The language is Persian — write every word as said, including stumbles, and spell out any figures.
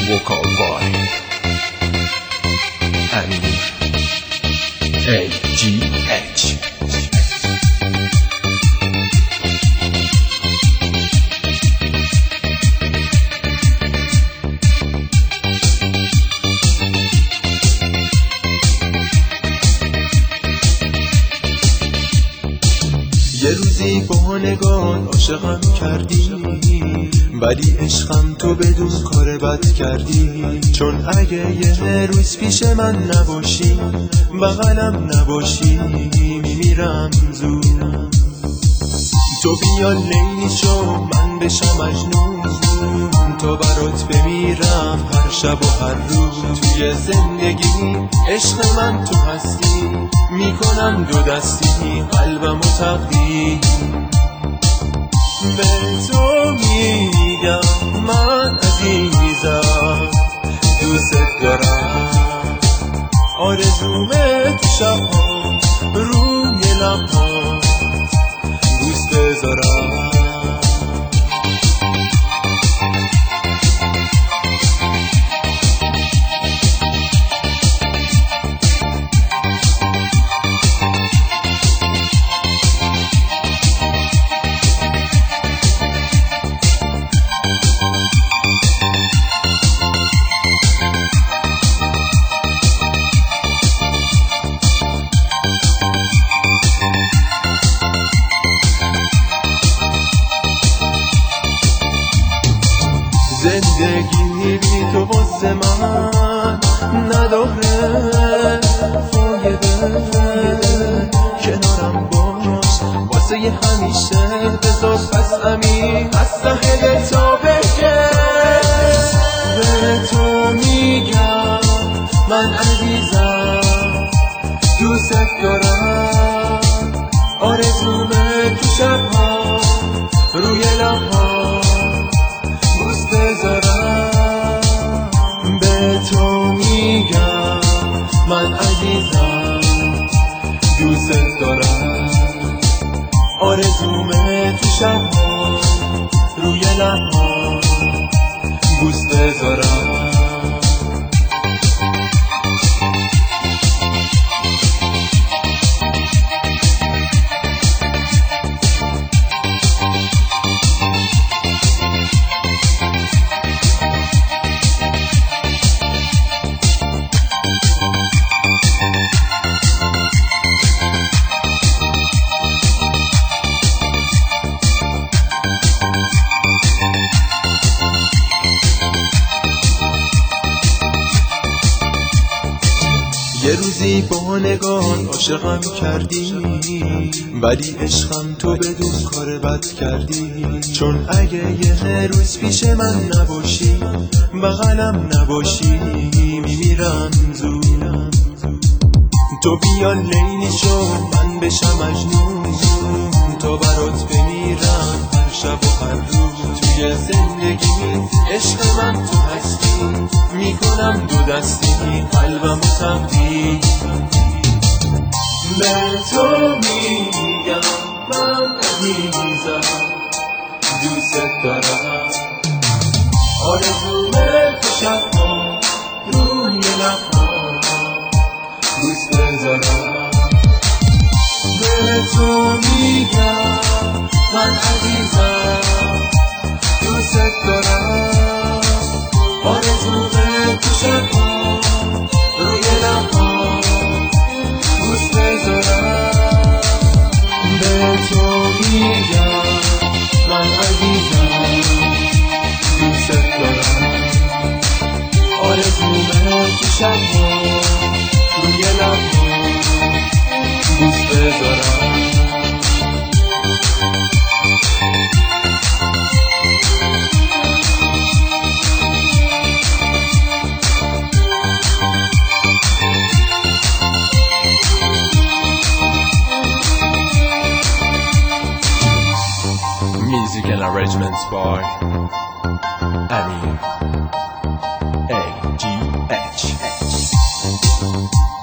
vocal by Amir ای جی اچ. یه روزی با نگاه عاشقم کردی، ولی عشقم تو بدون کار بد کردی. چون اگه یه روز پیش من نباشی، بغلم نباشی، میمیرم زود. تو بیا لیلی شو من بشم مجنون، تو برات بمیرم هر شب و هر روز. توی زندگی عشق من تو هستی، میکنم دو دستی قلبم و تقدیم. به تو میگم من عزیزم، دوست دارم، آرزومه تو شبها روی لبها دوست بذارم. زندگی بی تو واسه من نداره فایده، کنارم باش واسه ی همیشه، بذار پس امین از ته دل تا بگه. به تو میگم من عزیزم، دوست دارم، آرزومه تو شبها روی لبها دوست بذارم. به تو میگم من عزیزم، دوست دارم، آرزومه تو شبها روی لبها دوست بذارم. یه روزی با نگاه عاشقم کردی، ولی عشقم تو بدون کار بد کردی. چون اگه یه روز پیش من نباشی، بغلم نباشی، میمیرم زود. تو بیا لیلی شو من بشم مجنون، تو برات بمیرم هر شب و هر روز. توی زندگی عشق من تو هستی، میکنم دو دستی قلبم و تقدیم. به تو میگم من عزیزم، دوست دارم، آرزومه تو شبها روی لبها دوست بذارم. به تو میگم من عزیزم، دوست دارم، آرزومه تو شبها روی لبها دوست بذارم. به تو میگم من عزیزم، دوست دارم، آرزومه تو شبها روی لبها دوست بذارم. Music and arrangements by Amir ای جی اچ.